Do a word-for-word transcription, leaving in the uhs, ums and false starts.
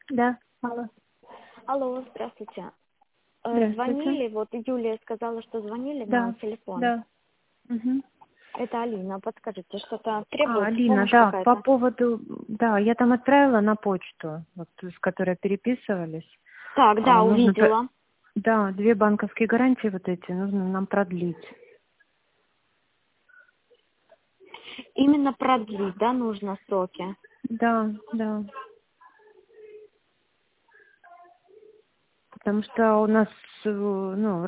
Да, алло. Алло, здравствуйте. Э, Здравствуйте. Звонили, вот Юлия сказала, что звонили на Да, телефон. да. Мгм. Это Алина, подскажите, что-то А, требуется, Алина, помощь да, по какая-то? поводу, да, я там отправила на почту, вот, с которой переписывались. Так, да, А, нужно, п- увидела. да, две банковские гарантии вот эти нужно нам продлить. Именно продлить, да, нужно сроки? Да, да. Потому что у нас, э, ну,